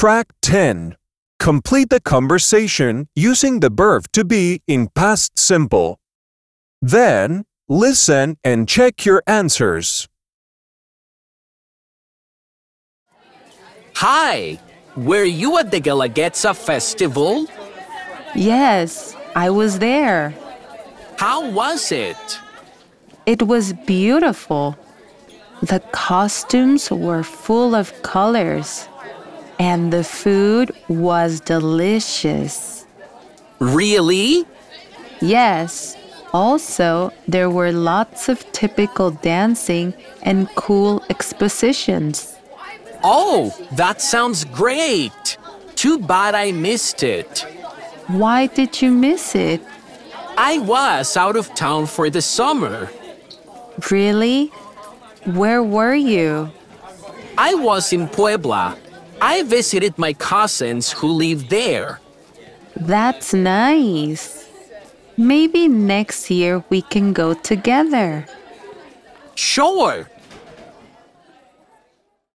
Track 10. Complete the conversation using the verb to be in past simple. Then, listen and check your answers. Hi, were you at the Guelaguetza festival? Yes, I was there. How was it? It was beautiful. The costumes were full of colors, and the food was delicious. Really? Yes, also, there were lots of typical dancing and cool expositions. Oh, that sounds great. Too bad I missed it. Why did you miss it? I was out of town for the summer. Really? Where were you? I was in Puebla. I visited my cousins who live there. That's nice. Maybe next year we can go together. Sure,